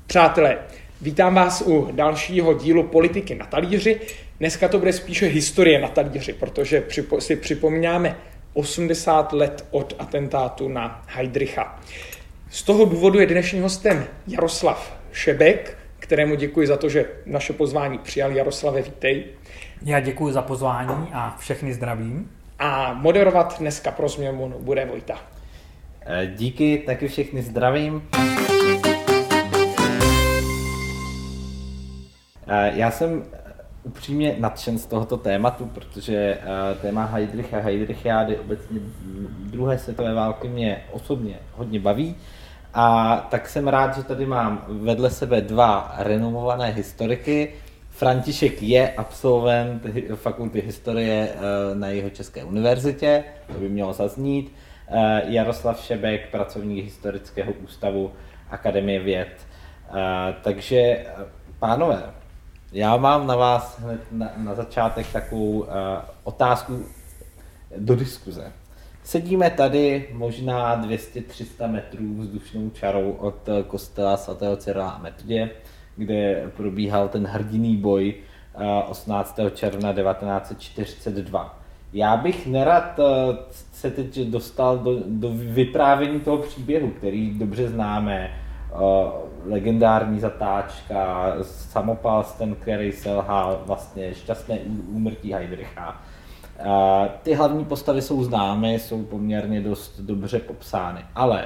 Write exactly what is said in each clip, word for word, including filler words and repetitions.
Přátelé, vítám vás u dalšího dílu Politiky na talíři. Dneska to bude spíše historie na talíři, protože si připomínáme osmdesát let od atentátu na Heydricha. Z toho důvodu je dnešním hostem Jaroslav Šebek, kterému děkuji za to, že naše pozvání přijal. Jaroslave, vítej. Já děkuji za pozvání a všechny zdravím. A moderovat dneska pro změnu bude Vojta. Díky, taky všechny zdravím. Já jsem upřímně nadšen z tohoto tématu, protože téma Heydrich a Heydrichiády obecně druhé světové války mě osobně hodně baví. A tak jsem rád, že tady mám vedle sebe dva renomované historiky. František je absolvent fakulty historie na Jihočeské univerzitě, to by mělo zaznít. Jaroslav Šebek, pracovník Historického ústavu Akademie věd. Takže, pánové, já mám na vás hned na, na začátek takovou otázku do diskuze. Sedíme tady možná dvě stě tři sta metrů vzdušnou čarou od kostela svatého Cyrila a Metodě, kde probíhal ten hrdinný boj osmnáctého června devatenáct set čtyřicet dva. Já bych nerad se teď dostal do, do vyprávění toho příběhu, který dobře známe. Legendární zatáčka, samopal, ten, který selhal, vlastně šťastné úmrtí Heydricha. Ty hlavní postavy jsou známé, jsou poměrně dost dobře popsány, ale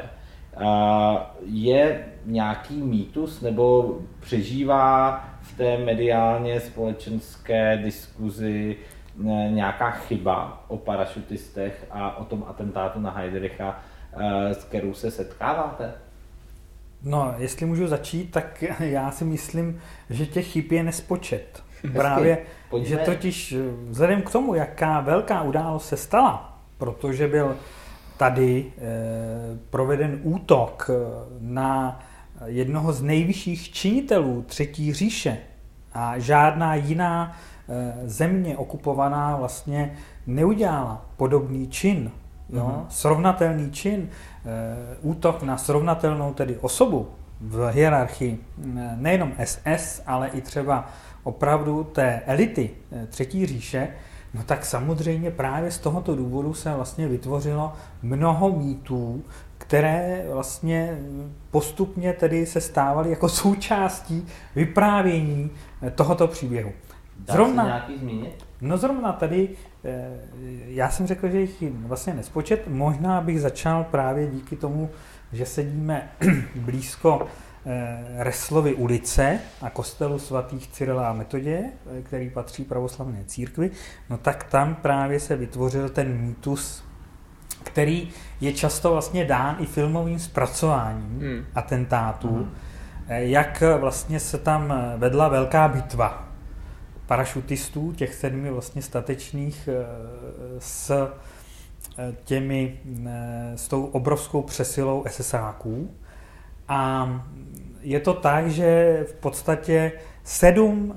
je nějaký mýtus nebo přežívá v té mediálně společenské diskuzi nějaká chyba o parašutistech a o tom atentátu na Heydricha, s kterou se setkáváte? No, jestli můžu začít, tak já si myslím, že těch chyb je nespočet. Právě, Pojďme. Že totiž vzhledem k tomu, jaká velká událost se stala, protože byl tady eh, proveden útok na jednoho z nejvyšších činitelů Třetí říše a žádná jiná eh, země okupovaná vlastně neudělala podobný čin, jo? Mm-hmm. Srovnatelný čin, eh, útok na srovnatelnou tedy osobu v hierarchii nejenom S S, ale i třeba opravdu té elity Třetí říše, no tak samozřejmě právě z tohoto důvodu se vlastně vytvořilo mnoho mýtů, které vlastně postupně tedy se stávaly jako součástí vyprávění tohoto příběhu. Zrovna, Dá se nějaký zmínit? No zrovna tady, já jsem řekl, že jich vlastně nespočet, možná bych začal právě díky tomu, že sedíme blízko Reslovy ulice a kostelu svatých Cyrila a Metodě, který patří pravoslavné církvi, no tak tam právě se vytvořil ten mýtus, který je často vlastně dán i filmovým zpracováním hmm. atentátů, hmm. jak vlastně se tam vedla velká bitva parašutistů, těch sedmi vlastně statečných s těmi, s tou obrovskou přesilou esesáků. A je to tak, že v podstatě sedm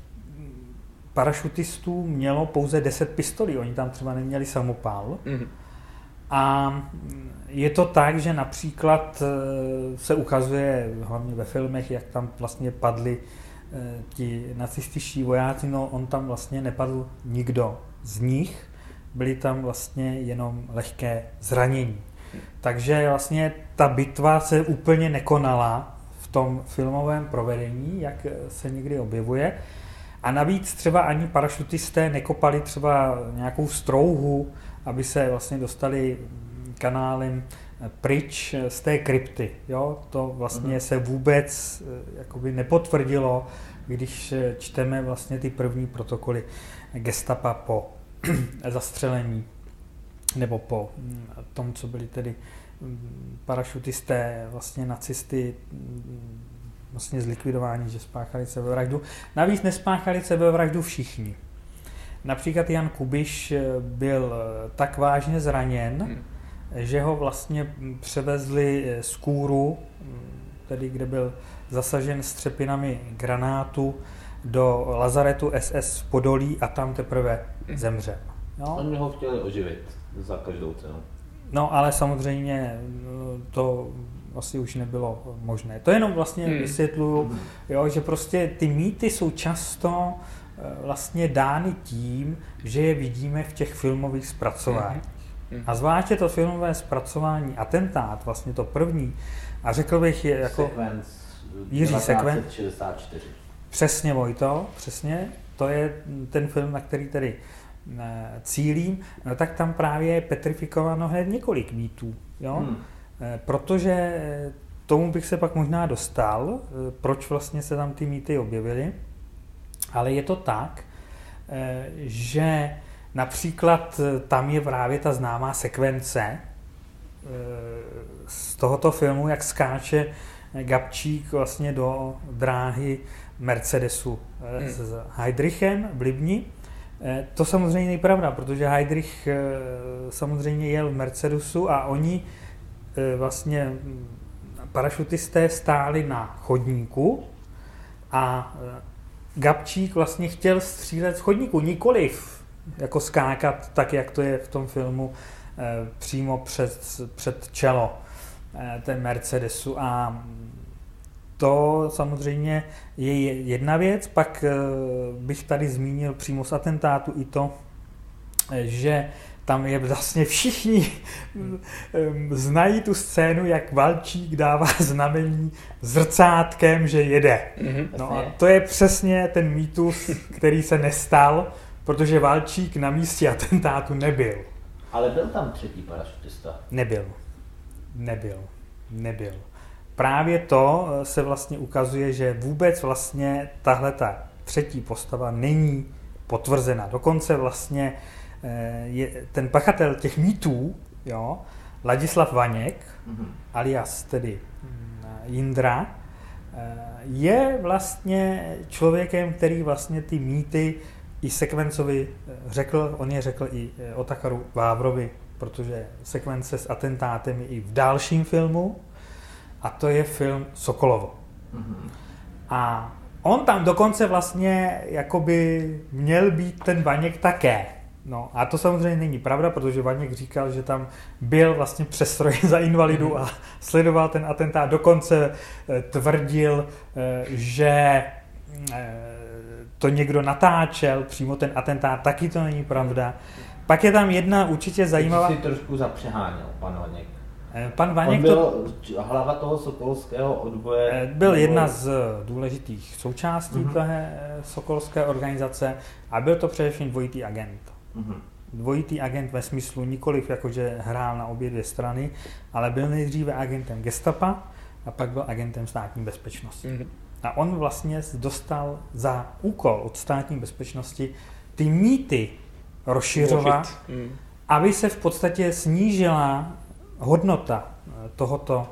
parašutistů mělo pouze deset pistolí, oni tam třeba neměli samopal. Mm. A je to tak, že například se ukazuje, hlavně ve filmech, jak tam vlastně padli ti nacističtí vojáci, no on tam vlastně nepadl nikdo z nich, byly tam vlastně jenom lehké zranění. Takže vlastně ta bitva se úplně nekonala v tom filmovém provedení, jak se někdy objevuje. A navíc třeba ani parašutisté nekopali třeba nějakou strouhu, aby se vlastně dostali kanálem pryč z té krypty. Jo? To vlastně se vůbec jakoby nepotvrdilo, když čteme vlastně ty první protokoly gestapa po zastřelení nebo po tom, co byli tedy parašutisté, vlastně nacisty vlastně zlikvidováni, že spáchali sebevraždu. Navíc nespáchali sebevraždu všichni. Například Jan Kubiš byl tak vážně zraněn, hmm. že ho vlastně převezli z Kůru, tedy kde byl zasažen střepinami granátu, do lazaretu S S v Podolí a tam teprve zemřel. No. Oni ho chtěli oživit za každou cenu. No ale samozřejmě to asi už nebylo možné. To jenom vlastně hmm. vysvětluju, jo, že prostě ty mýty jsou často vlastně dány tím, že je vidíme v těch filmových zpracováních. Hmm. A zvláště to filmové zpracování Atentát, vlastně to první, a řekl bych je jako Sekvenc, Jiří Sekvenc. devatenáct set šedesát čtyři. Přesně, Vojto, přesně. To je ten film, na který tedy cílím, no tak tam právě je petrifikováno hned několik mýtů, jo? Hmm. Protože tomu bych se pak možná dostal, proč vlastně se tam ty mýty objevily, ale je to tak, že například tam je právě ta známá sekvence z tohoto filmu, jak skáče Gabčík vlastně do dráhy Mercedesu hmm. s Heydrichem v Libni. To samozřejmě není pravda, protože Heydrich samozřejmě jel v Mercedesu a oni vlastně parašutisté stáli na chodníku a Gabčík vlastně chtěl střílet z chodníku, nikoliv jako skákat tak, jak to je v tom filmu přímo před, před čelo ten Mercedesu. A to samozřejmě je jedna věc, pak bych tady zmínil přímo z atentátu i to, že tam je vlastně všichni znají tu scénu, jak Valčík dává znamení zrcátkem, že jede. No a to je přesně ten mýtus, který se nestal, protože Valčík na místě atentátu nebyl. Ale byl tam třetí parašutista? Nebyl. Nebyl. Nebyl. Právě to se vlastně ukazuje, že vůbec vlastně tahle ta třetí postava není potvrzena. Dokonce vlastně je ten pachatel těch mýtů, jo, Ladislav Vaněk, mm-hmm. alias tedy Jindra, je vlastně člověkem, který vlastně ty mýty i Sekvencovi řekl, on je řekl i Otakaru Vávrovi, protože sekvence s atentátem je i v dalším filmu, a to je film Sokolovo. Mm-hmm. A on tam dokonce vlastně jakoby měl být ten Vaněk také. No a to samozřejmě není pravda, protože Vaněk říkal, že tam byl vlastně přestrojen za invalidu a sledoval ten atentát. Dokonce tvrdil, že to někdo natáčel, přímo ten atentát, taky to není pravda. Pak je tam jedna určitě zajímavá... Teď si trošku zapřeháněl, pan Vaněk. Pan Vaněk On byl to... hlava toho sokolského odboje. Byl jedna z důležitých součástí mm-hmm. té sokolské organizace a byl to především dvojitý agent. Mm-hmm. Dvojitý agent ve smyslu nikoliv jakože hrál na obě dvě strany, ale byl nejdříve agentem gestapa a pak byl agentem státní bezpečnosti. Mm-hmm. A on vlastně dostal za úkol od státní bezpečnosti ty mýty rozšiřovat, mm. aby se v podstatě snížila hodnota tohoto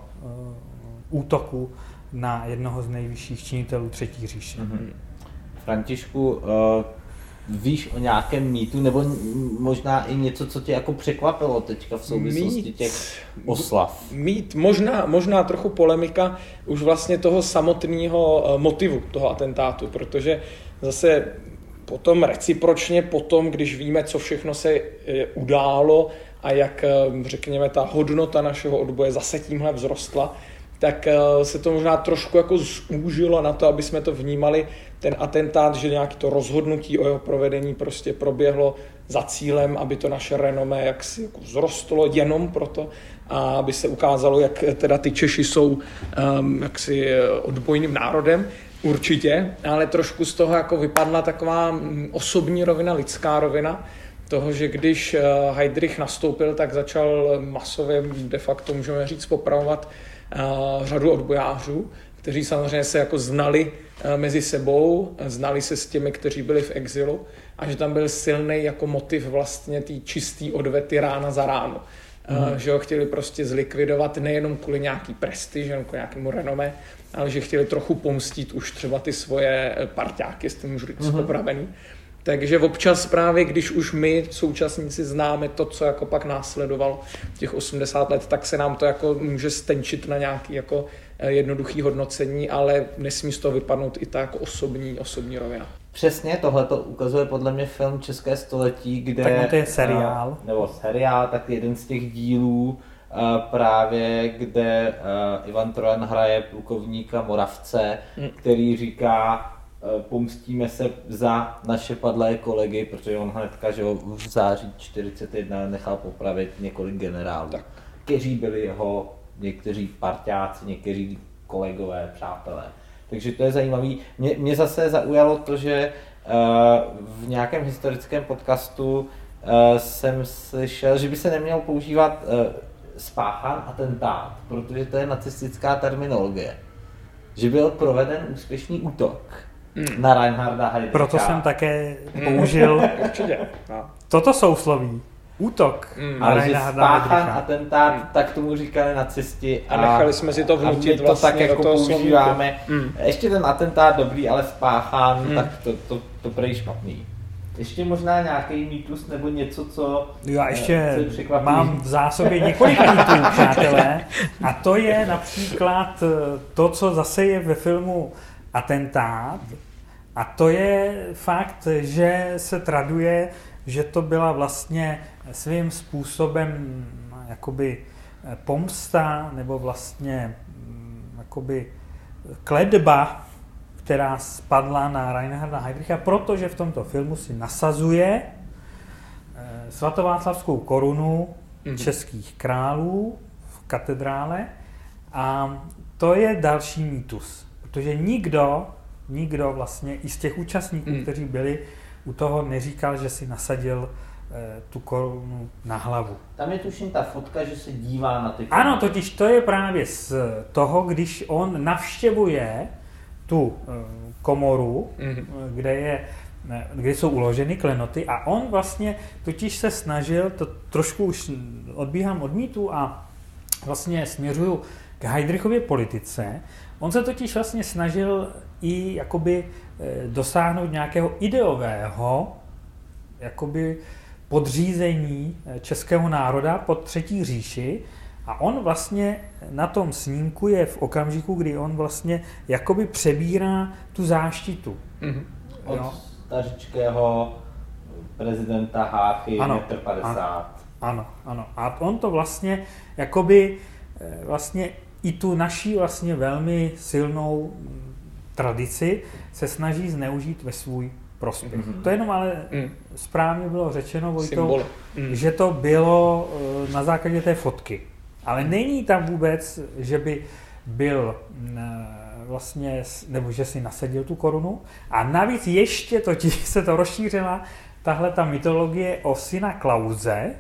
uh, útoku na jednoho z nejvyšších činitelů Třetí říše. Mm-hmm. Františku, uh, víš o nějakém mýtu, nebo možná i něco, co tě jako překvapilo teďka v souvislosti mít, těch oslav? Mýt, možná, možná trochu polemika už vlastně toho samotného motivu toho atentátu, protože zase potom recipročně potom, když víme, co všechno se událo a jak, řekněme, ta hodnota našeho odboje zase tímhle vzrostla, tak se to možná trošku jako zúžilo na to, aby jsme to vnímali, ten atentát, že nějaké to rozhodnutí o jeho provedení prostě proběhlo za cílem, aby to naše renomé jaksi jako vzrostlo jenom proto, a aby se ukázalo, jak teda ty Češi jsou um, jaksi odbojným národem. Určitě, ale trošku z toho jako vypadla taková osobní rovina, lidská rovina, toho, že když Heydrich nastoupil, tak začal masově de facto, můžeme říct, popravovat uh, řadu odbojářů, kteří samozřejmě se jako znali uh, mezi sebou, znali se s těmi, kteří byli v exilu, a že tam byl silný jako motiv vlastně té čistý odvety rána za ráno. Mm. Uh, že ho chtěli prostě zlikvidovat nejenom kvůli nějaký prestiži, jenom kvůli nějakému renomé, ale že chtěli trochu pomstit už třeba ty svoje parťáky, jestli můžu říct, mm-hmm. opravený. Takže občas právě, když už my současníci známe to, co jako pak následovalo těch osmdesát let, tak se nám to jako může stenčit na nějaký jako jednoduchý hodnocení, ale nesmí z toho vypadnout i ta jako osobní, osobní rovina. Přesně tohle to ukazuje podle mě film České století, kde... Tak to je seriál. Nebo seriál, tak jeden z těch dílů právě kde Ivan Trojan hraje plukovníka Moravce, hmm. který říká, pomstíme se za naše padlé kolegy, protože on hnedka, že v září čtyřicet jedna nechal popravit několik generálů, tak. kteří byli jeho někteří parťáci, někteří kolegové, přátelé. Takže to je zajímavý. Mě, mě zase zaujalo to, že uh, v nějakém historickém podcastu uh, jsem slyšel, že by se neměl používat uh, spáchán atentát, protože to je nacistická terminologie. Že byl proveden úspěšný útok mm. na Reinharda Heydricha. Proto jsem také použil no. toto sousloví. Útok. Mm. Ale že spáchán atentát, mm. tak tomu říkali nacisti. A, a nechali jsme si to vnutit to vlastně tak jako do toho používáme. Mm. Ještě ten atentát dobrý, ale spáchán, mm. tak to, to, to prej špatný. Ještě možná nějaký mýtus nebo něco, co Já ještě mám v zásobě několik mýtů, přátelé. A to je například to, co zase je ve filmu Atentát. A to je fakt, že se traduje, že to byla vlastně svým způsobem jakoby pomsta nebo vlastně jakoby kletba, která spadla na Reinharda Heydricha, protože v tomto filmu si nasazuje svatováclavskou korunu mm-hmm. českých králů v katedrále a to je další mýtus, protože nikdo, nikdo vlastně i z těch účastníků, mm. kteří byli u toho, neříkal, že si nasadil e, tu korunu na hlavu. Tam je tuším ta fotka, že se dívá na ty koruny. Ano, totiž to je právě z toho, když on navštěvuje tu e, komoru, mm-hmm. kde, je, kde jsou uloženy klenoty a on vlastně totiž se snažil, to trošku už odbíhám od mýtu a vlastně směřuju k Heydrichově politice, on se totiž vlastně snažil i jakoby dosáhnout nějakého ideového jakoby podřízení českého národa pod třetí říši a on vlastně na tom snímku je v okamžiku, kdy on vlastně jakoby přebírá tu záštitu. Mm-hmm. Od stařičkého prezidenta Háchy metr padesát. Ano, ano. A on to vlastně jakoby vlastně i tu naší vlastně velmi silnou tradici se snaží zneužít ve svůj prospěch. Mm-hmm. To jenom ale mm. správně bylo řečeno, Vojtou, mm. že to bylo na základě té fotky. Ale není tam vůbec, že by byl vlastně, nebo že si nasadil tu korunu. A navíc ještě totiž se to rozšířila tahle ta mytologie o syna Klause,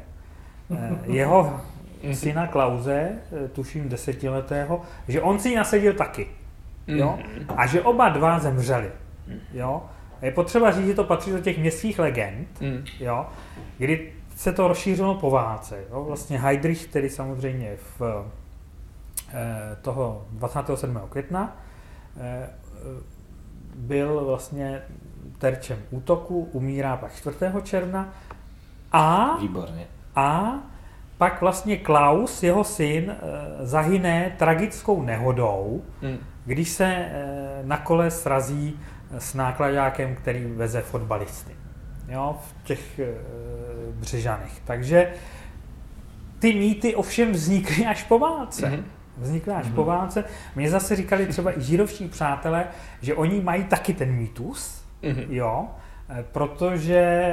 jeho syna Klause, tuším desetiletého, že on si ji nasadil taky. Jo? A že oba dva zemřeli. Jo? Je potřeba říct, že to patří do těch městských legend, jo? Kdy se to rozšířilo po válce. Jo? Vlastně Heydrich, který samozřejmě v eh, toho dvacátého sedmého května eh, byl vlastně terčem útoku, umírá pak čtvrtého června a, Výborně. a pak vlastně Klaus, jeho syn, zahyne tragickou nehodou, hmm. když se na kole srazí s nákladákem, který veze fotbalisty, jo, v těch Břežanech. Takže ty mýty ovšem vznikly až po válce. Hmm. Vznikly až hmm. po válce. Mně zase říkali třeba i židovští přátelé, že oni mají taky ten mýtus, hmm. jo, protože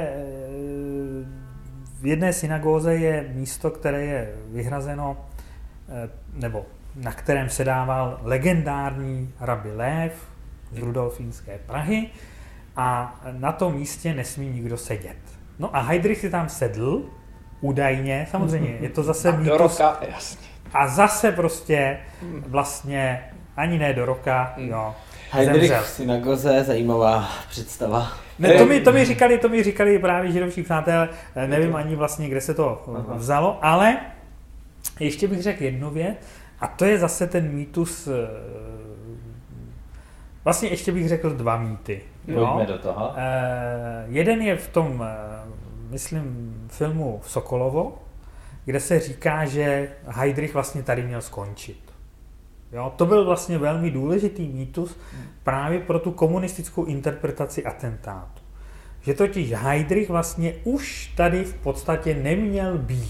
v jedné synagóze je místo, které je vyhrazeno, nebo na kterém sedával legendární rabi Lev z Rudolfínské Prahy a na tom místě nesmí nikdo sedět. No a Heydrich si tam sedl, údajně, samozřejmě, je to zase a do roka, jasně. A zase prostě vlastně ani ne do roka, mm. jo. Heydrich v synagoze, zajímavá představa. Ne, to, mi, to, mi říkali, to mi říkali právě židovští přátelé, nevím ani vlastně, kde se to vzalo, ale ještě bych řekl jednu věc, a to je zase ten mýtus, vlastně ještě bych řekl dva mýty. Pojďme do toho. Jeden je v tom, myslím, filmu Sokolovo, kde se říká, že Heydrich vlastně tady měl skončit. Jo, to byl vlastně velmi důležitý mýtus právě pro tu komunistickou interpretaci atentátu. Že totiž Heydrich vlastně už tady v podstatě neměl být.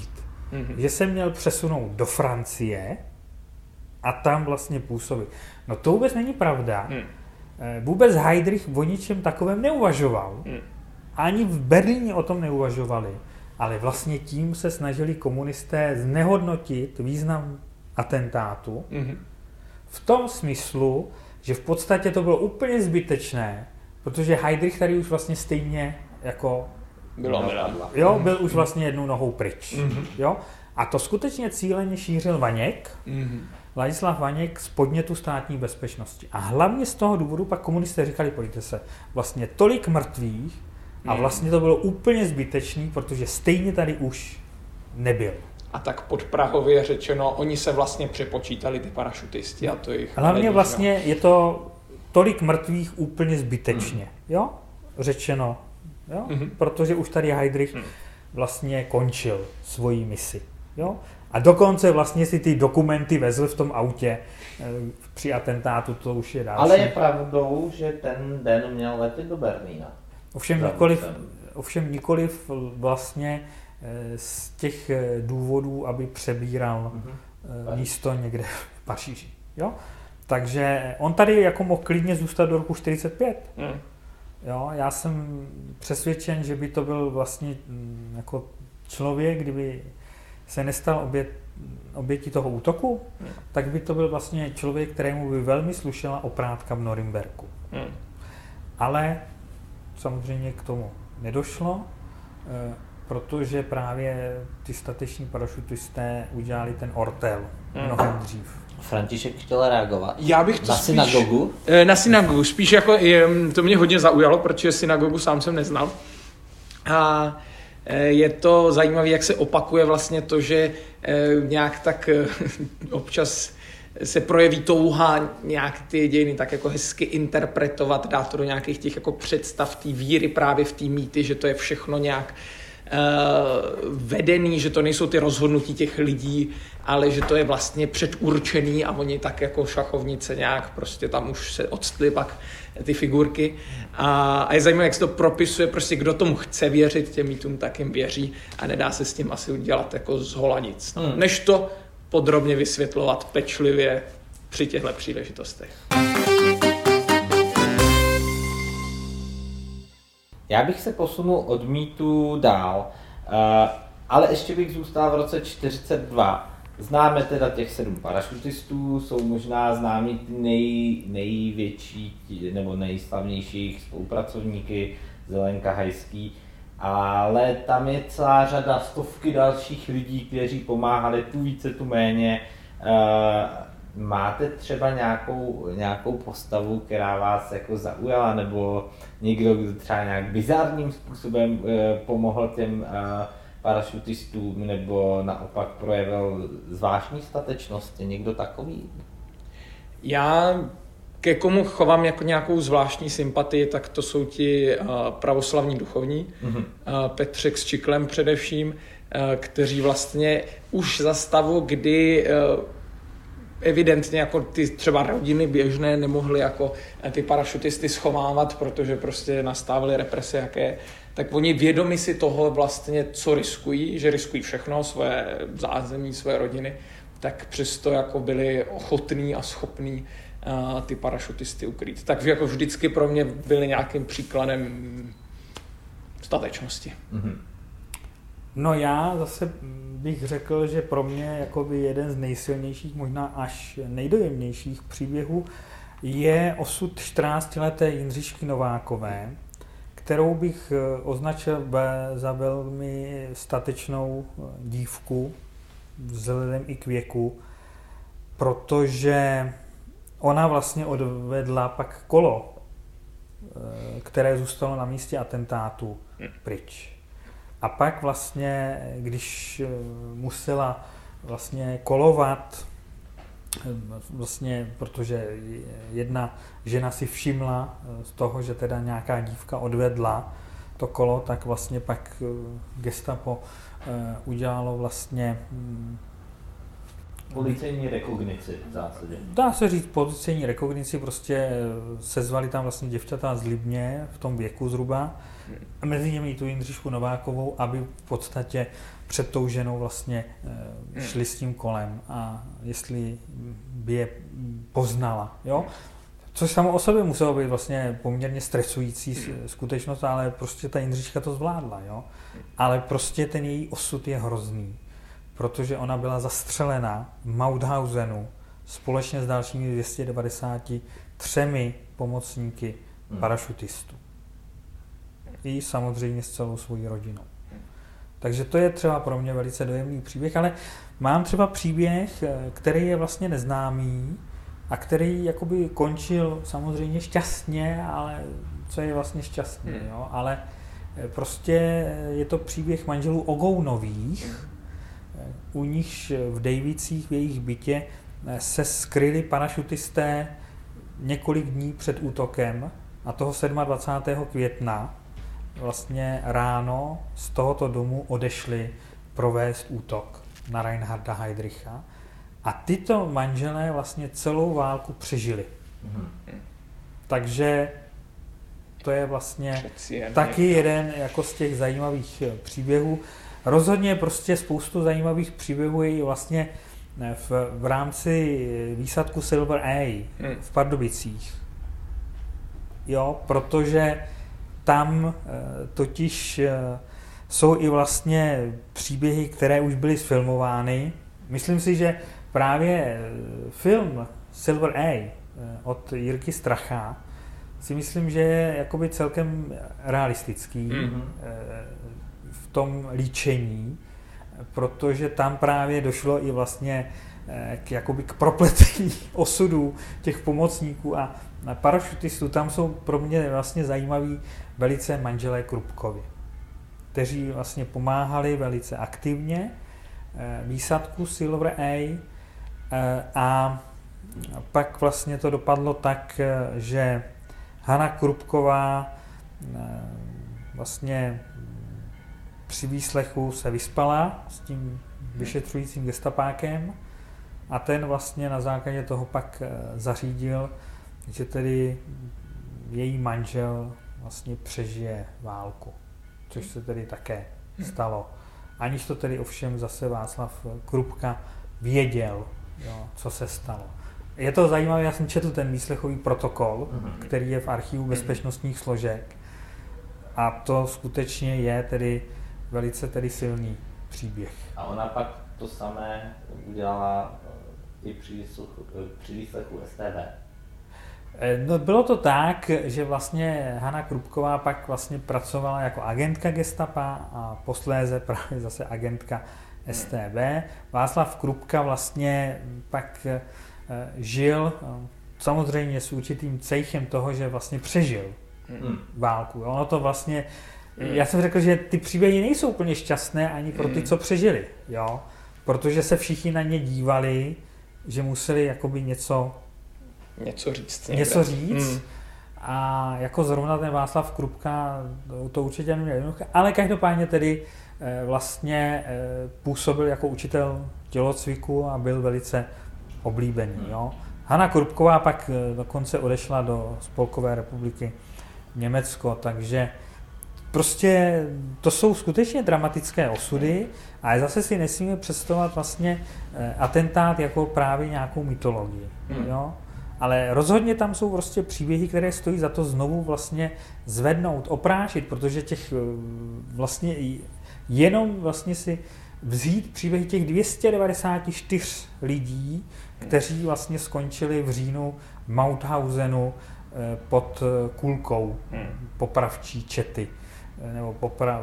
mm-hmm. že se měl přesunout do Francie a tam vlastně působit. No to vůbec není pravda. Mm. Vůbec Heydrich o ničem takovém neuvažoval. Mm. Ani v Berlíně o tom neuvažovali. Ale vlastně tím se snažili komunisté znehodnotit význam atentátu mm-hmm. v tom smyslu, že v podstatě to bylo úplně zbytečné, protože Heydrich tady už vlastně stejně jako bylo jo, byl už vlastně jednou nohou pryč. Mm-hmm. Jo? A to skutečně cíleně šířil Vaněk, mm-hmm. Ladislav Vaněk z podnětu státní bezpečnosti. A hlavně z toho důvodu pak komunisté říkali, pojďte se, vlastně tolik mrtvých a vlastně to bylo úplně zbytečný, protože stejně tady už nebyl. A tak podprahově řečeno, oni se vlastně přepočítali ty parašutisti a to jich... Hlavně vlastně je to tolik mrtvých úplně zbytečně, mm. jo? Řečeno, jo? Mm-hmm. Protože už tady Heydrich mm. vlastně končil svoji misi, jo? A dokonce vlastně si ty dokumenty vezl v tom autě při atentátu, to už je další. Ale je pravdou, že ten den měl letět do Berlína. Ovšem nikoliv, ovšem nikoliv vlastně z těch důvodů, aby přebíral mm-hmm. místo někde v Paříži. Jo? Takže on tady jako mohl klidně zůstat do roku čtyřicet pět. Mm. Jo? Já jsem přesvědčen, že by to byl vlastně jako člověk, kdyby se nestal obět, obětí toho útoku, mm. tak by to byl vlastně člověk, kterému by velmi slušela oprátka v Norimberku. Mm. Ale samozřejmě k tomu nedošlo, protože právě ty stateční parašutisté udělali ten ortel mnohem mm. dřív. František chtěl reagovat. Já bych to na spíš, synagogu? Na synagogu. Spíš jako, to mě hodně zaujalo, protože synagogu sám jsem neznal. A je to zajímavé, jak se opakuje vlastně to, že nějak tak občas se projeví touha nějak ty dějiny tak jako hezky interpretovat, dát to do nějakých těch jako představ té víry právě v té mýty, že to je všechno nějak uh, vedený, že to nejsou ty rozhodnutí těch lidí, ale že to je vlastně předurčený a oni tak jako šachovnice nějak prostě tam už se odstly pak ty figurky. A, a je zajímavé, jak se to propisuje, prostě kdo tomu chce věřit, těm mýtům tak jim věří a nedá se s tím asi udělat jako z hola nic. No. Hmm. Než to podrobně vysvětlovat pečlivě při těchto příležitostech. Já bych se posunul od mýtu dál, ale ještě bych zůstal v roce čtyřicet dva. Známe teda těch sedm parašutistů, jsou možná známí nej, největší nebo nejslavnější spolupracovníky, Zelenka, Hajský, ale tam je celá řada, stovky dalších lidí, kteří pomáhali tu více, tu méně. Máte třeba nějakou, nějakou postavu, která vás jako zaujala, nebo někdo, kdo třeba nějak bizarním způsobem pomohl těm parašutistům, nebo naopak projevil zvláštní statečnosti, někdo takový? Já ke komu chovám jako nějakou zvláštní sympatii, tak to jsou ti uh, pravoslavní duchovní, mm-hmm. uh, Petřek s Čiklem především, uh, kteří vlastně už za stavu, kdy uh, evidentně jako ty třeba rodiny běžné nemohly jako ty parašutisty schovávat, protože prostě nastávaly represe jaké, tak oni vědomi si toho vlastně, co riskují, že riskují všechno, svoje zázemí, své rodiny, tak přesto jako byli ochotní a schopní uh, ty parašutisty ukrýt. Tak jako vždycky pro mě byli nějakým příkladem statečnosti. Mm-hmm. No já zase bych řekl, že pro mě jakoby jeden z nejsilnějších, možná až nejdojemnějších příběhů je osud čtrnáctileté Jindřišky Novákové, kterou bych označil za velmi statečnou dívku vzhledem i k věku, protože ona vlastně odvedla pak kolo, které zůstalo na místě atentátu pryč. A pak vlastně, když musela vlastně kolovat, vlastně, protože jedna žena si všimla z toho, že teda nějaká dívka odvedla to kolo, tak vlastně pak Gestapo udělalo vlastně Policejní rekognici v zásadě. Dá se říct policejní rekognici, prostě sezvali tam vlastně děvčata z Libně v tom věku zhruba. A mezi nimi i tu Jindřišku Novákovou, aby v podstatě před tou ženou vlastně šli s tím kolem a jestli by je poznala. Jo? Což samo o sobě muselo být vlastně poměrně stresující skutečnost, ale prostě ta Jindřiška to zvládla. Jo? Ale prostě ten její osud je hrozný, protože ona byla zastřelena v Mauthausenu společně s dalšími dvě stě devadesáti třemi pomocníky parašutistů. I samozřejmě s celou svojí rodinou. Takže to je třeba pro mě velice dojemný příběh, ale mám třeba příběh, který je vlastně neznámý a který jakoby končil samozřejmě šťastně, ale co je vlastně šťastně, hmm. jo? Ale prostě je to příběh manželů Ogounových, u nichž v Dejvicích v jejich bytě se skryli parašutisté několik dní před útokem a toho dvacátého sedmého května vlastně ráno z tohoto domu odešli provést útok na Reinharda Heydricha a tyto manželé vlastně celou válku přežili. Mm-hmm. Takže to je vlastně taky jeden jako z těch zajímavých příběhů. Rozhodně prostě spoustu zajímavých příběhů je vlastně v, v rámci výsadku Silver A v Pardubicích. Jo, protože tam totiž jsou i vlastně příběhy, které už byly sfilmovány. Myslím si, že právě film Silver A od Jirky Stracha si myslím, že je jakoby celkem realistický mm-hmm. v tom líčení, protože tam právě došlo i vlastně k, jakoby k propletení osudů těch pomocníků a parašutistů. Tam jsou pro mě vlastně zajímaví velice manželé Krupkovi, kteří vlastně pomáhali velice aktivně výsadku Silver A a pak vlastně to dopadlo tak, že Hana Krupková vlastně při výslechu se vyspala s tím vyšetřujícím gestapákem a ten vlastně na základě toho pak zařídil, že tedy její manžel vlastně přežije válku, což se tedy také stalo. Aniž to tedy ovšem zase Václav Krupka věděl, jo, co se stalo. Je to zajímavé, já jsem četl ten výslechový protokol, který je v archivu bezpečnostních složek a to skutečně je tedy velice tedy silný příběh. A ona pak to samé udělala i při výslechu S T B. No, bylo to tak, že vlastně Hana Krupková pak vlastně pracovala jako agentka gestapa a posléze právě zase agentka S T B. Václav Krupka vlastně pak žil samozřejmě s určitým cejchem toho, že vlastně přežil hmm. válku. Ono to vlastně, já jsem řekl, že ty příběhy nejsou úplně šťastné ani pro ty, co přežili, jo? Protože se všichni na ně dívali, že museli jakoby něco něco říct. Něco říct. Hmm. A jako zrovna ten Václav Krupka to určitě neměl, ale každopádně tedy vlastně působil jako učitel tělocviku a byl velice oblíbený. Hmm. Jo. Hana Krupková pak dokonce odešla do Spolkové republiky Německo, takže prostě to jsou skutečně dramatické osudy a zase si nesmíme představovat vlastně atentát jako právě nějakou mytologii. Hmm. Jo. Ale rozhodně tam jsou prostě příběhy, které stojí za to znovu vlastně zvednout, oprášit, protože těch vlastně jenom vlastně si vzít příběhy těch dvě stě devadesát čtyři lidí, kteří vlastně skončili v říjnu v Mauthausenu pod kulkou popravčí čety, nebo popra,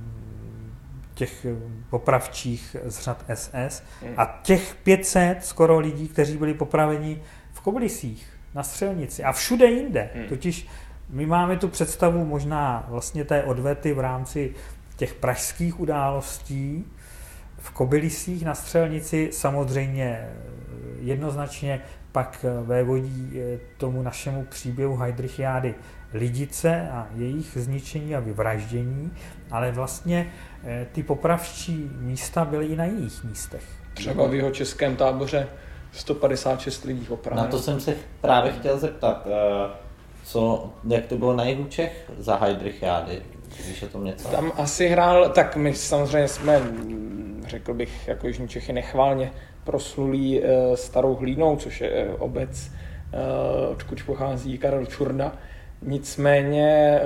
těch popravčích z řad S S. A těch pět set skoro lidí, kteří byli popraveni v Kobylisích, na střelnici a všude jinde. Hmm. Totiž my máme tu představu možná vlastně té odvety v rámci těch pražských událostí v Kobylisích na střelnici samozřejmě jednoznačně pak vévodí tomu našemu příběhu Heydrichiády Lidice a jejich zničení a vyvraždění, ale vlastně ty popravčí místa byly i na jiných místech. Třeba v jeho českém táboře sto padesát šest lidí opravdu. Na to jsem se právě chtěl zeptat, co, jak to bylo na jihu Čech za Heidrichiády, víš o tom něco? Tam asi hrál, tak my samozřejmě jsme, řekl bych, jako Jižní Čechy nechválně proslulí Starou Hlínou, což je obec, odkud pochází Karel Čurda. Nicméně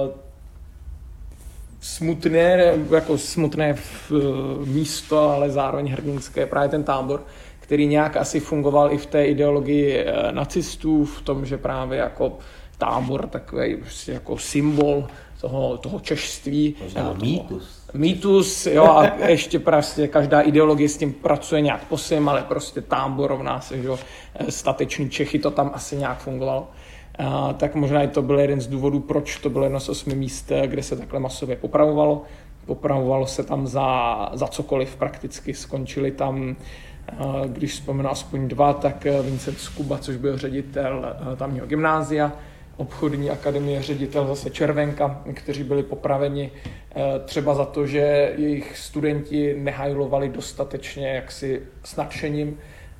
smutné, jako smutné místo, ale zároveň hrdinské, právě ten tábor, který nějak asi fungoval i v té ideologii nacistů, v tom, že právě jako tábor takový prostě jako symbol toho, toho češství. Možná mýtus. Mýtus, jo, a ještě prostě každá ideologie s tím pracuje nějak po svém, ale prostě tábor rovná se, že jo, stateční Čechy, to tam asi nějak fungovalo. A, tak možná i to byl jeden z důvodů, proč to bylo jedno z osmi míst, kde se takhle masově popravovalo. Popravovalo se tam za, za cokoliv prakticky, skončili tam, když vzpomenu aspoň dva, tak Vincent Skuba, což byl ředitel tamního gymnázia, obchodní akademie, ředitel zase Červenka, kteří byli popraveni třeba za to, že jejich studenti nehajlovali dostatečně jaksi s nadšením,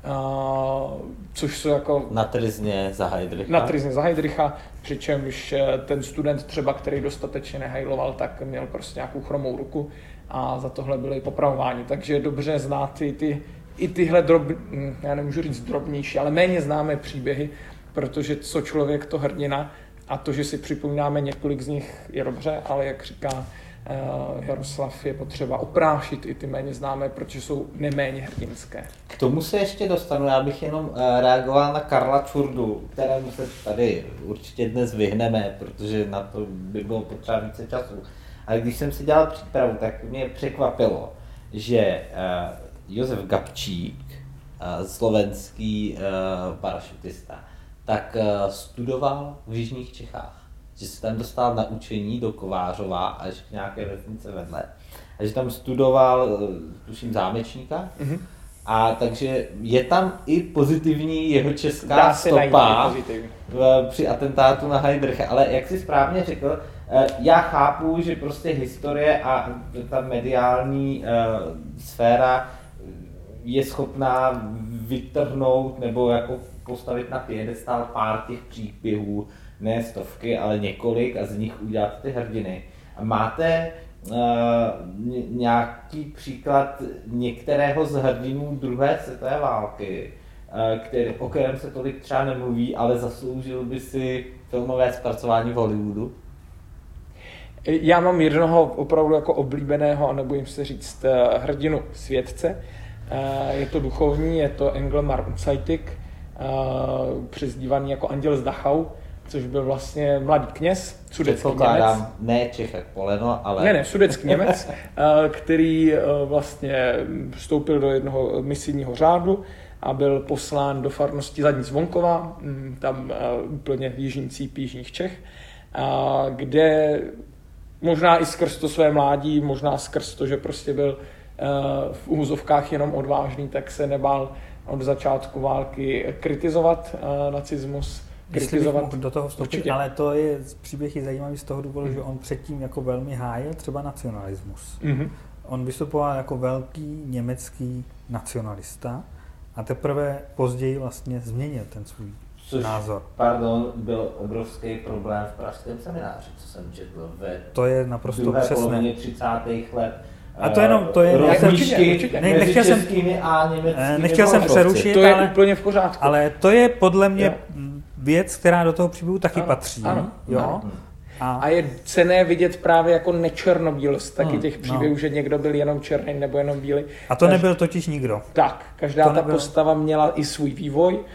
což jsou jako... Na Tryzně za Heidricha. Na Tryzně za Heidricha, přičemž ten student třeba, který dostatečně nehajloval, tak měl prostě nějakou chromou ruku a za tohle byli popravováni. Takže je dobře znát ty, ty, i tyhle drobné, já nemůžu říct drobnější, ale méně známé příběhy, protože co člověk, to hrdina, a to, že si připomínáme několik z nich, je dobře, ale jak říká uh, Jaroslav, je potřeba oprášit i ty méně známé, protože jsou neméně hrdinské. K tomu se ještě dostanu, já bych jenom uh, reagoval na Karla Čurdu, kterému se tady určitě dnes vyhneme, protože na to by bylo potřeba více času. Ale když jsem si dělal přípravu, tak mě překvapilo, že uh, Josef Gabčík, uh, slovenský uh, parašutista, tak uh, studoval v Jižních Čechách. Že se tam dostal na učení do Kovářova až k nějaké vesnice vedle. A že tam studoval, uh, tuším, zámečníka. Mm-hmm. A takže je tam i pozitivní jeho česká Dá stopa v, při atentátu na Heidricha. Ale jak jsi správně řekl, uh, já chápu, že prostě historie a ta mediální uh, sféra je schopná vytrhnout nebo jako postavit na piedestál pár těch příběhů, ne stovky, ale několik a z nich udělat ty hrdiny. A máte uh, nějaký příklad některého z hrdinů druhé světové války, uh, který, o kterém se tolik třeba nemluví, ale zasloužil by si filmové zpracování v Hollywoodu? Já mám jednoho opravdu jako oblíbeného, a nebojím se říct, hrdinu světce. Je to duchovní, je to Engelmar Unzeitig, přezdívaný jako Anděl z Dachau, což byl vlastně mladý kněz, sudecký Němec. Ne Čech jak Poleno, ale... Ne, ne, sudecký Němec, který vlastně vstoupil do jednoho misijního řádu a byl poslán do farnosti Zadní Zvonkova, tam úplně v jižním cípi jižních Čech, kde možná i skrz to své mládí, možná skrz to, že prostě byl v úvozovkách jenom odvážný, tak se nebál od začátku války kritizovat uh, nacismus. Kritizovat. Jestli bych do toho vstoupit, určitě. Ale to je příběh je zajímavý z toho důvodu, mm. že on předtím jako velmi hájil třeba nacionalismus. Mm-hmm. On vystupoval jako velký německý nacionalista a teprve později vlastně změnil ten svůj Což, názor. Pardon, byl obrovský problém v pražském semináři, co jsem četl ve to je naprosto přesné. třicátých let. A to jenom, to je, já jsem, určitě, určitě. Ne, nechtěl jsem, a nechtěl jsem přerušit, to je ale, úplně v pořádku. Ale to je podle mě jo. věc, která do toho příběhu taky ano, patří. Ano, jo? Ano. A, a je cenné vidět právě jako nečernobílost taky hmm, těch příběhů, no. že někdo byl jenom černý nebo jenom bílý. A to nebyl totiž nikdo. Tak, každá to ta nebyl... postava měla i svůj vývoj. Uh,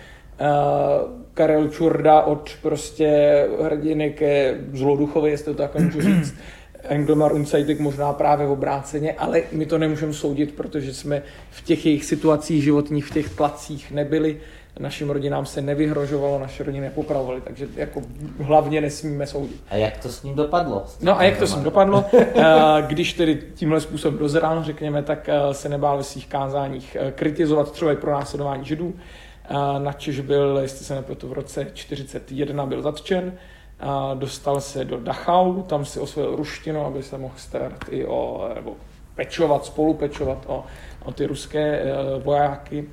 Karel Čurda od prostě hrdiny ke zloduchovi, jestli to tak můžu říct. Engelmar Unzeitig možná právě v obráceně, ale my to nemůžeme soudit, protože jsme v těch jejich situacích životních, v těch tlacích nebyli. Našim rodinám se nevyhrožovalo, naše rodiny nepopravovaly, takže jako hlavně nesmíme soudit. A jak to s ním dopadlo? No a jak to s ním dopadlo? Když tedy tímhle způsobem dozrál, řekněme, tak se nebál ve svých kázáních kritizovat třeba i pronásledování Židů. Načež byl, jestli se nepletu, v roce čtyřicet jedna byl zatčen. A dostal se do Dachau, tam si osvojil ruštinu, aby se mohl starat i o, nebo pečovat, spolupečovat o, o ty ruské vojáky.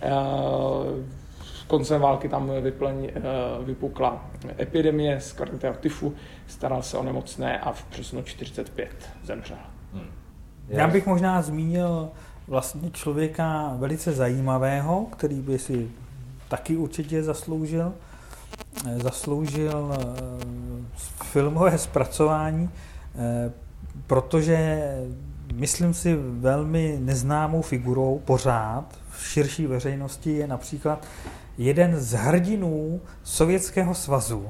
Koncem války tam vyplň, vypukla epidemie z kvarantého tyfu, staral se o nemocné a v březnu čtyřicet pět zemřel. Hmm. Já bych možná zmínil vlastně člověka velice zajímavého, který by si taky určitě zasloužil, zasloužil filmové zpracování, protože myslím si velmi neznámou figurou pořád v širší veřejnosti je například jeden z hrdinů Sovětského svazu,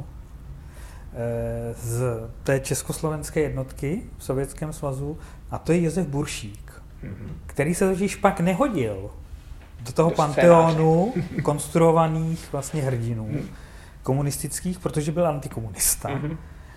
z té československé jednotky v Sovětském svazu, a to je Josef Buršík, mm-hmm. který se totiž pak nehodil do toho panteonu konstruovaných vlastně hrdinů mm. komunistických, protože byl antikomunista. Mm-hmm.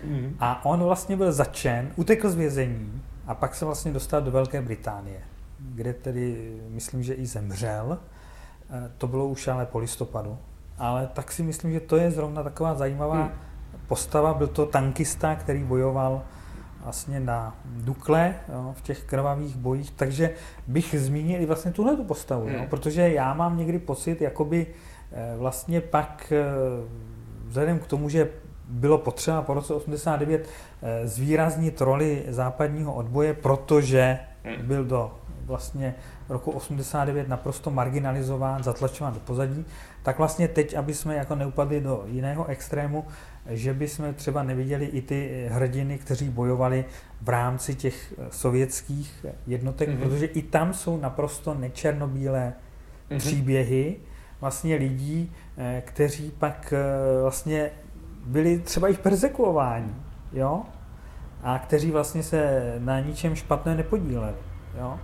A on vlastně byl zatčen, utekl z vězení a pak se vlastně dostal do Velké Británie, kde tedy, myslím, že i zemřel. To bylo už ale po listopadu. Ale tak si myslím, že to je zrovna taková zajímavá hmm. postava. Byl to tankista, který bojoval vlastně na Dukle, jo, v těch krvavých bojích. Takže bych zmínil i vlastně tuhletu postavu, hmm. jo, protože já mám někdy pocit, jakoby vlastně pak vzhledem k tomu, že bylo potřeba po roce osmdesát devět zvýraznit roli západního odboje, protože byl do vlastně roku osmdesát devět naprosto marginalizován, zatlačován do pozadí, tak vlastně teď, aby jsme jako neupadli do jiného extrému, že by jsme třeba neviděli i ty hrdiny, kteří bojovali v rámci těch sovětských jednotek, mm-hmm. protože i tam jsou naprosto nečernobílé mm-hmm. příběhy vlastně lidí, kteří pak vlastně byli třeba i persekuováni, jo? A kteří vlastně se na ničem špatné nepodíleli, jo?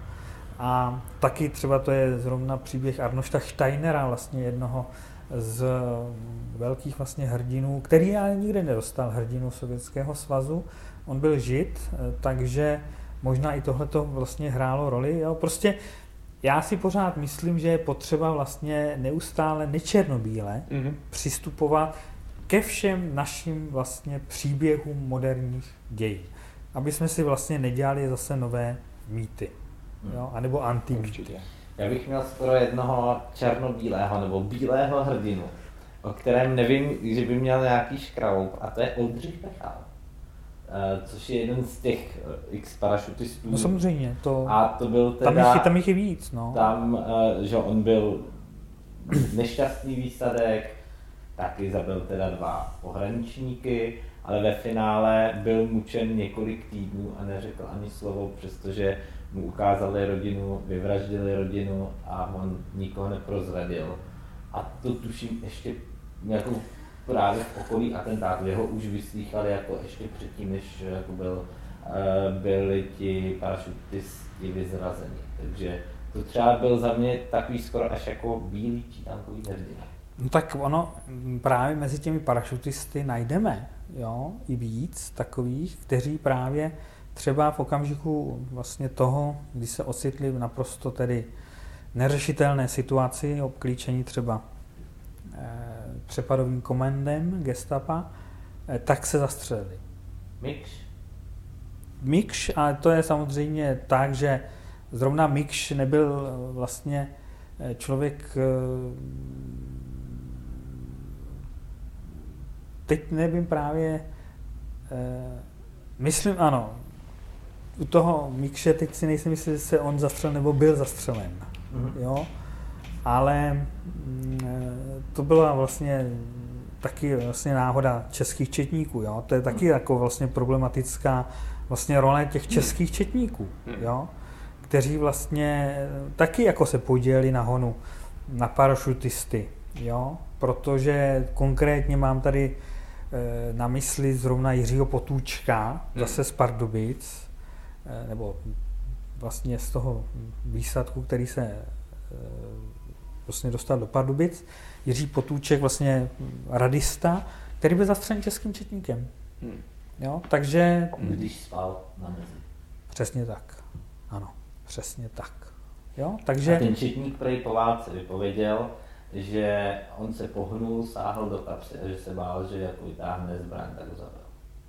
A taky třeba to je zrovna příběh Arnošta Steinera, vlastně jednoho z velkých vlastně hrdinů, který ale nikdy nedostal hrdinu Sovětského svazu. On byl Žid, takže možná i tohleto vlastně hrálo roli. Jo? Prostě já si pořád myslím, že je potřeba vlastně neustále nečernobíle mm-hmm. přistupovat ke všem našim vlastně příběhům moderních dějin. Aby jsme si vlastně nedělali zase nové mýty. Jo, anebo antimýty. Já bych měl skoro jednoho černobílého nebo bílého hrdinu, o kterém nevím, že by měl nějaký škraloup, a to je Oldřich Pechal, což je jeden z těch x parašutistů. No samozřejmě, to, a to byl teda, tam, jich, tam jich je víc. No. Tam, že on byl nešťastný výsadek, taky zabil teda dva pohraničníky, ale ve finále byl mučen několik týdnů a neřekl ani slovo, přestože mu ukázali rodinu, vyvraždili rodinu a on nikoho neprozradil. A to tuším ještě jako právě v okolí atentátu. Jeho už vyslýchali jako ještě předtím, než jako byl, byli ti parašutisti vyzrazeni. Takže to třeba byl za mě takový skoro až jako bílý či tankový hrdina. No tak ono právě mezi těmi parašutisty najdeme, jo, i víc takových, kteří právě třeba v okamžiku vlastně toho, kdy se ocitli v naprosto tedy neřešitelné situaci, obklíčení třeba eh, přepadovým komandem gestapa, eh, tak se zastřelili. Mikš? Mikš, ale to je samozřejmě tak, že zrovna Mikš nebyl vlastně člověk, eh, teď nevím právě, eh, myslím ano, u toho Mikše teď si nejsem jistý, že se on zastřelil nebo byl zastřelen, mm-hmm. jo, ale to byla vlastně taky vlastně náhoda českých četníků, jo, to je taky mm. jako vlastně problematická vlastně role těch českých četníků, jo, kteří vlastně taky jako se podělili na honu na parašutisty, jo, protože konkrétně mám tady na mysli zrovna Jiřího Potůčka, zase z Pardubic, nebo vlastně z toho výsadku, který se vlastně dostal do Pardubic. Jiří Potůček, vlastně radista, který byl zastřelen českým četníkem. Hmm. Jo, takže... Když spal na mezi. Přesně tak. Ano, přesně tak. Jo, takže... A ten četník prej po válce vypověděl, že on se pohnul, sáhl do kapsy a že se bál, že jako vytáhne zbraň, tak ho zabil. No,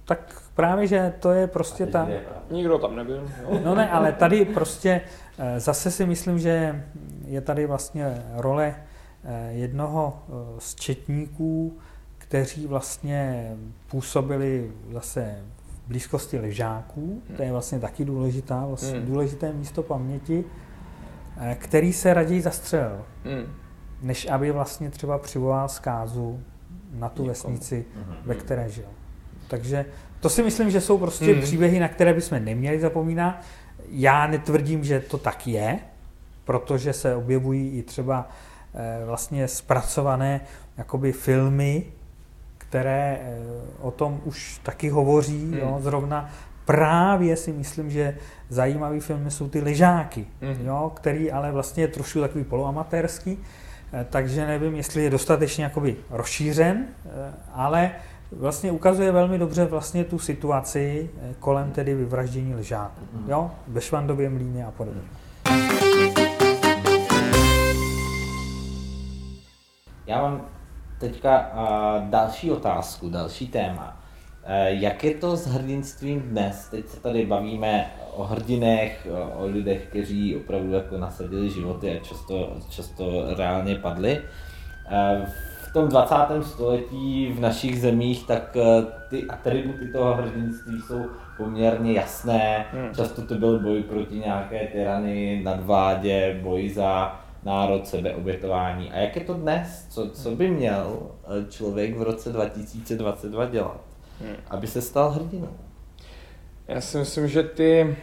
tak právě, že to je prostě ta... Nikdo tam nebyl. Jo. No ne, ale tady prostě zase si myslím, že je tady vlastně role jednoho z četníků, kteří vlastně působili zase v blízkosti Ležáků, to je vlastně taky důležitá, vlastně důležité místo paměti, který se raději zastřelil, než aby vlastně třeba přivolal zkázu na tu vesnici, ve které žil. Takže to si myslím, že jsou prostě hmm. příběhy, na které bychom neměli zapomínat. Já netvrdím, že to tak je, protože se objevují i třeba e, vlastně zpracované jakoby filmy, které e, o tom už taky hovoří. Hmm. Jo, zrovna právě si myslím, že zajímavý filmy jsou ty Ležáky, hmm. jo, který ale vlastně je trošku takový poloamatérský, e, takže nevím, jestli je dostatečně jakoby rozšířen, e, ale vlastně ukazuje velmi dobře vlastně tu situaci kolem tedy vyvraždění Ležáků, jo, ve Švandově mlýně a podobně. Já mám teďka uh, další otázku, další téma. Uh, jak je to s hrdinstvím dnes? Teď se tady bavíme o hrdinech, o, o lidech, kteří opravdu jako nasadili životy a často, často reálně padli. Uh, V tom dvacátém století v našich zemích, tak ty atributy toho hrdinství jsou poměrně jasné. Hmm. Často to byl boj proti nějaké tyranii, nadvládě, boj za národ, sebeobětování. A jak je to dnes? Co, co by měl člověk v roce dva tisíce dvacet dva dělat, hmm. aby se stal hrdinou? Já si myslím, že ty...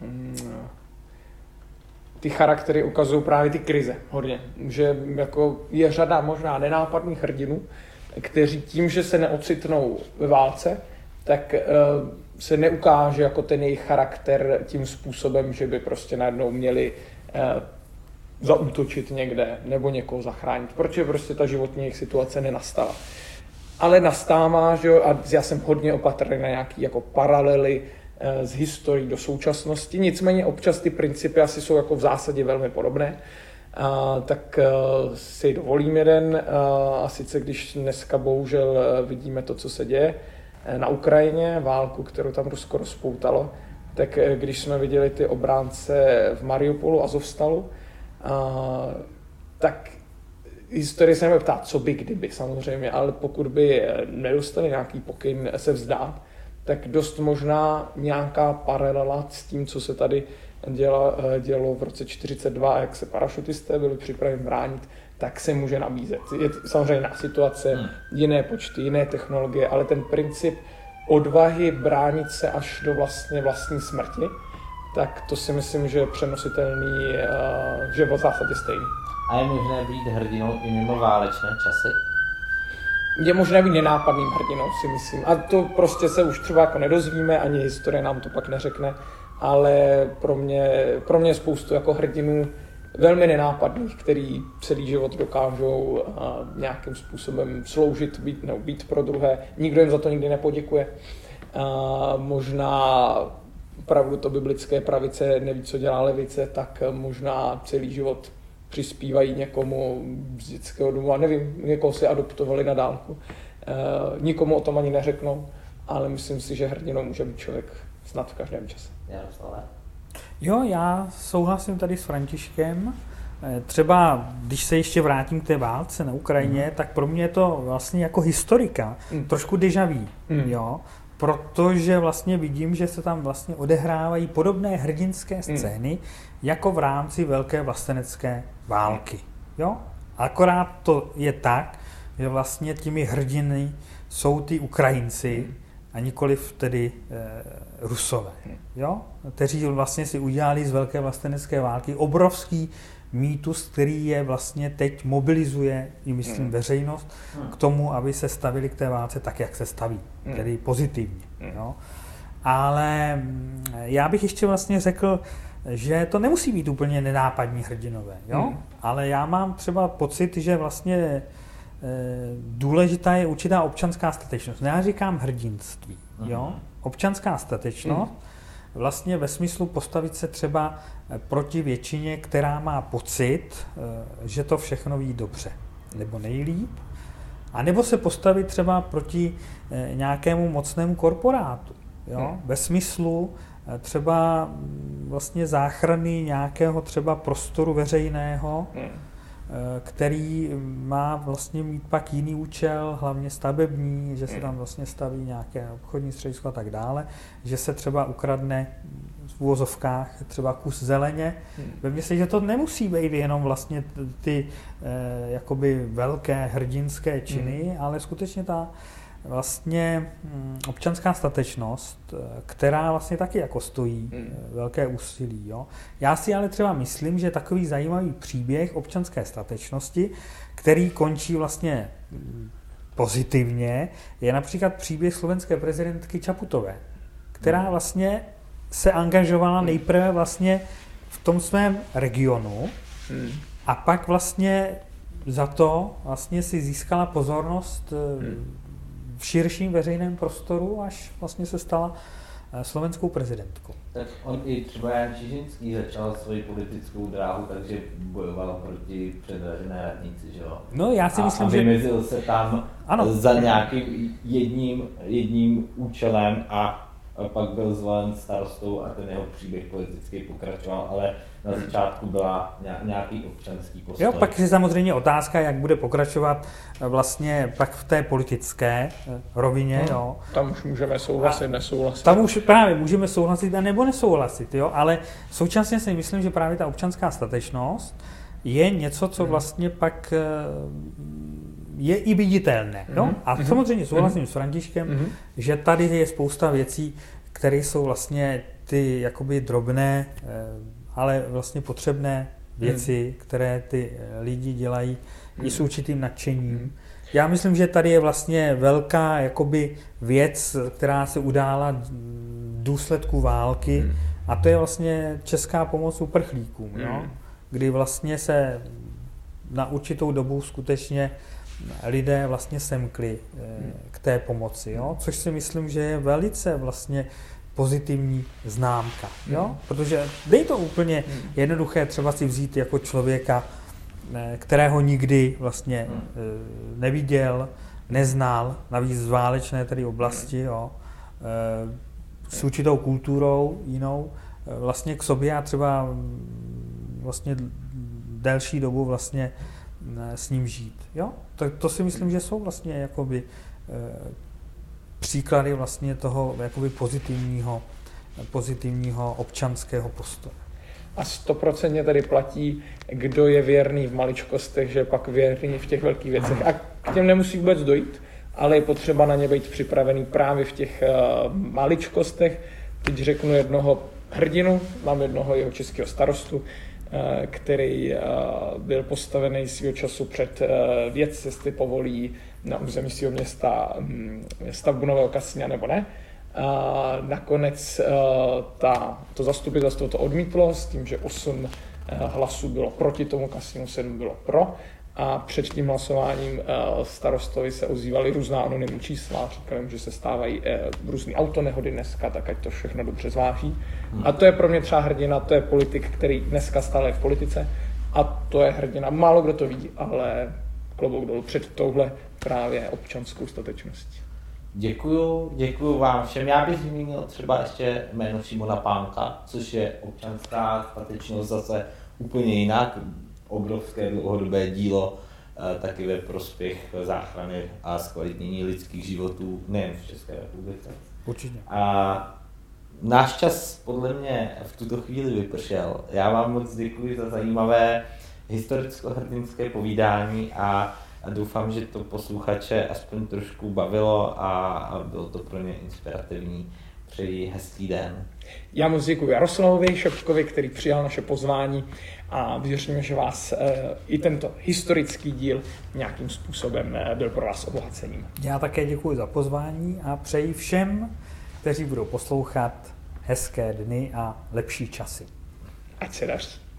ty charaktery ukazují právě ty krize hodně. Že jako je řada možná nenápadných hrdinů, kteří tím, že se neocitnou ve válce, tak uh, se neukáže jako ten jejich charakter tím způsobem, že by prostě najednou měli uh, zaútočit někde nebo někoho zachránit, protože prostě ta životní jejich situace nenastala. Ale nastává, že jo, a já jsem hodně opatrný na nějaký jako paralely z historií do současnosti, nicméně občas ty principy asi jsou jako v zásadě velmi podobné. A, tak a, si dovolím jeden, a, a sice když dneska bohužel vidíme to, co se děje na Ukrajině, válku, kterou tam Rusko rozpoutalo, tak když jsme viděli ty obránce v Mariupolu, Azovstalu, a, tak historie se neptá, co by kdyby samozřejmě, ale pokud by nedostali nějaký pokyn se vzdát, tak dost možná nějaká paralela s tím, co se tady děla, dělo v roce čtyřicet dva, jak se parašutisté byli připraveni bránit, tak se může nabízet. Je samozřejmě jiná situace, hmm. jiné počty, jiné technologie, ale ten princip odvahy bránit se až do vlastně vlastní smrti, tak to si myslím, že je přenositelný, že v zásadě stejný. A je možné být hrdinou i mimo válečné časy? Je možné být nenápadným hrdinou, si myslím. A to prostě se už třeba jako nedozvíme, ani historie nám to pak neřekne, ale pro mě, pro mě je spoustu jako hrdinů velmi nenápadných, který celý život dokážou nějakým způsobem sloužit, být, nebo být pro druhé. Nikdo jim za to nikdy nepoděkuje. A možná opravdu to biblické pravice neví, co dělá levice, tak možná celý život přispívají někomu z dětského domu a nevím, někoho si adoptovali na dálku. E, nikomu o tom ani neřeknou, ale myslím si, že hrdinou může být člověk snad v každém čase. Jaroslave? Jo, já souhlasím tady s Františkem. Třeba, když se ještě vrátím k té válce na Ukrajině, mm. tak pro mě je to vlastně jako historika mm. trošku déjà vu, mm. jo, protože vlastně vidím, že se tam vlastně odehrávají podobné hrdinské scény, mm. jako v rámci velké vlastenecké války, jo. Akorát to je tak, že vlastně těmi hrdiny jsou ty Ukrajinci a nikoliv tedy e, Rusové, jo, kteří vlastně si udělali z velké vlastenecké války obrovský mýtus, který je vlastně teď mobilizuje, i myslím, veřejnost k tomu, aby se stavili k té válce tak, jak se staví, tedy pozitivně. Jo. Ale já bych ještě vlastně řekl, že to nemusí být úplně nenápadní hrdinové, jo? Hmm. Ale já mám třeba pocit, že vlastně e, důležitá je určitá občanská statečnost. Já říkám hrdinství, jo? Občanská statečnost, hmm. vlastně ve smyslu postavit se třeba proti většině, která má pocit, že to všechno ví dobře, nebo nejlíp, A nebo se postavit třeba proti nějakému mocnému korporátu. Jo? Hmm. Ve smyslu třeba vlastně záchrany nějakého třeba prostoru veřejného, hmm. který má vlastně mít pak jiný účel, hlavně stavební, že se tam vlastně staví nějaké obchodní středisko a tak dále, že se třeba ukradne v uvozovkách třeba kus zeleně. Hmm. Ve mně se, že to nemusí být jenom vlastně ty eh, jakoby velké hrdinské činy, hmm. ale skutečně ta vlastně hm, občanská statečnost, která vlastně taky jako stojí hmm. velké úsilí. Jo. Já si ale třeba myslím, že takový zajímavý příběh občanské statečnosti, který končí vlastně pozitivně, je například příběh slovenské prezidentky Čaputové, která hmm. vlastně se angažovala nejprve vlastně v tom svém regionu hmm. a pak vlastně za to vlastně si získala pozornost hmm. v širším veřejném prostoru, až vlastně se stala slovenskou prezidentkou. Tak on i třeba Jan Čižinský začal svoji politickou dráhu, takže bojoval proti předražené radnici, že jo? No, já si a, myslím, a vymezil že... se tam ano. za nějakým jedním, jedním účelem a pak byl zvolen starostou a ten jeho příběh politicky pokračoval, ale na začátku byla nějaký občanský postoj. Jo, pak je samozřejmě otázka, jak bude pokračovat vlastně pak v té politické rovině. Hmm. Jo. Tam už můžeme souhlasit, a nesouhlasit. Tam už právě můžeme souhlasit a nebo nesouhlasit, jo, ale současně si myslím, že právě ta občanská statečnost je něco, co vlastně pak je i viditelné. No? Mm-hmm. A samozřejmě souhlasím mm-hmm. s Františkem, mm-hmm. že tady je spousta věcí, které jsou vlastně ty jakoby drobné, ale vlastně potřebné věci, mm. které ty lidi dělají mm. i s určitým nadšením. Mm. Já myslím, že tady je vlastně velká jakoby věc, která se udála v důsledku války mm. a to je vlastně česká pomoc uprchlíkům, mm. no? Kdy vlastně se na určitou dobu skutečně lidé vlastně semkli k té pomoci, jo? Což si myslím, že je velice vlastně pozitivní známka, jo? Protože dej to úplně jednoduché třeba si vzít jako člověka, kterého nikdy vlastně neviděl, neznal, navíc z válečné tedy oblasti, jo? S určitou kulturou jinou, vlastně k sobě a třeba vlastně delší dobu vlastně s ním žít. Jo? To, to si myslím, že jsou vlastně jakoby, e, příklady vlastně toho jakoby pozitivního, pozitivního občanského postoje. A stoprocentně tady platí, kdo je věrný v maličkostech, že je pak věrný v těch velkých věcech. A k těm nemusí vůbec dojít, ale je potřeba na ně být připravený právě v těch uh, maličkostech. Teď řeknu jednoho hrdinu, mám jednoho jeho českého starostu, který byl postavený svýho času před věc, jestli povolí na území svého města stavbu nového kasina nebo ne. A nakonec ta, to zastupitelstvo to odmítlo s tím, že osm hlasů bylo proti tomu kasinu, sedm bylo pro. A před tím hlasováním starostovi se ozývaly různá anonymní čísla, říkali, že se stávají různý autonehody dneska, tak ať to všechno dobře zváží. A to je pro mě třeba hrdina, to je politik, který dneska stále je v politice a to je hrdina. Málo kdo to ví, ale klobouk dolů před touhle právě občanskou statečností. Děkuju, děkuju vám všem. Já bych zmínil třeba ještě jméno Šimona Pánka, což je občanská statečnost zase úplně jinak. Obrovské dlouhodobé dílo, taky ve prospěch záchrany a zkvalitnění lidských životů nejen v České republice. Určitě. A náš čas podle mě v tuto chvíli vypršel. Já vám moc děkuji za zajímavé historicko-hrdinské povídání a, a doufám, že to posluchače aspoň trošku bavilo a, a bylo to pro ně inspirativní. Přeji hezký den. Já moc děkuji Jaroslavovi Šepkovi, který přijal naše pozvání a věřím, že vás e, i tento historický díl nějakým způsobem e, byl pro vás obohacením. Já také děkuji za pozvání a přeji všem, kteří budou poslouchat, hezké dny a lepší časy. Ať se daří.